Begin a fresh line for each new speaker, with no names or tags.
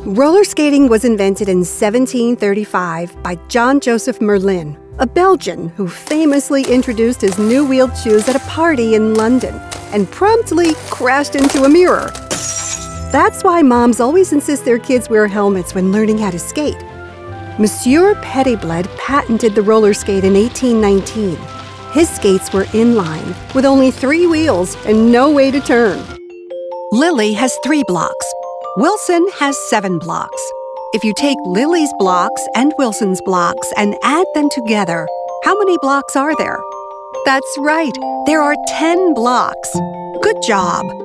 Roller skating was invented in 1735 by John Joseph Merlin, a Belgian who famously introduced his new wheeled shoes at a party in London and promptly crashed into a mirror. That's why moms always insist their kids wear helmets when learning how to skate. Monsieur Petitbled patented the roller skate in 1819. His skates were inline, with only 3 wheels and no way to turn. Lily has 3 blocks. Wilson has 7 blocks. If you take Lily's blocks and Wilson's blocks and add them together, how many blocks are there? That's right, there are 10 blocks. Good job!